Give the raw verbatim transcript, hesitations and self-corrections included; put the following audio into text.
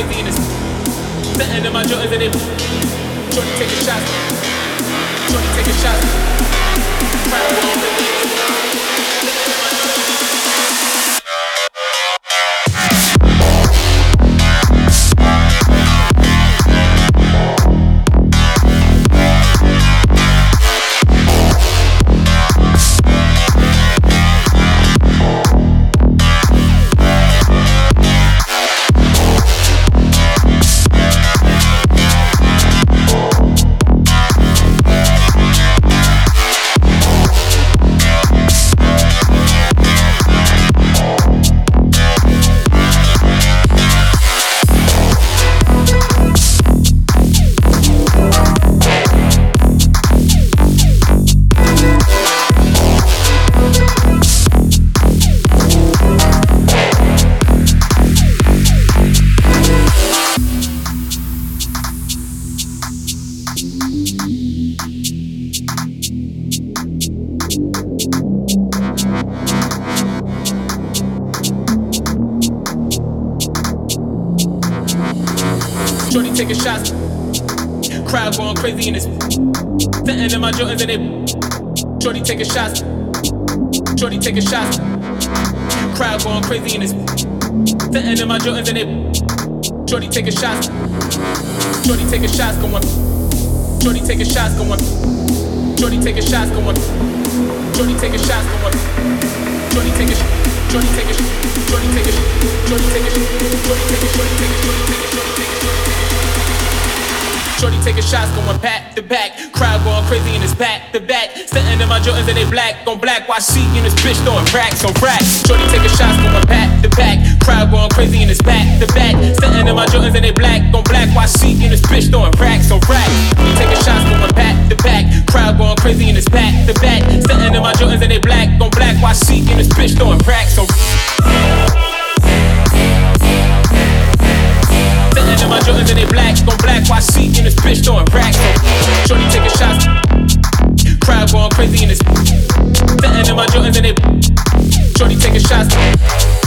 crazy in this. Sitting in my Jordans and they Jordy taking shots. Jordy taking shots. Crowd going crazy in this. Jordy taking shots, crowd going crazy in this. Sitting in my Jordans and they Jordy taking shots, Jordy taking shots, crowd going crazy in this. Sitting in my Jordans and they Jordy taking shots, Jordy taking shots going, Jordy taking shots going, Jordy taking shots going, Jordy taking shots going, Jordy taking, Jordy taking, Jordy taking, Jordy taking, Jordy taking, Jordy taking, Jordy taking, Jordy taking. Shorty taking shots going back to back. Crowd going crazy in his back to back. Sitting in my Jordans and they black on black. While she in this bitch throwing racks on racks. Shorty taking shots going back to back. Crowd going crazy in his back to back. Sitting in my Jordans and they black on black. While she in this bitch throwing racks on racks. Shorty taking shots going back to back. Crowd going crazy in his back to back. Sitting in my Jordans and they black on black. While she in this bitch throwing racks on in my Jordans and they black on black. While she in this bitch throwing racks. Shorty taking shots, crowd going crazy in this. Sitting in my Jordans and they Shorty taking shots.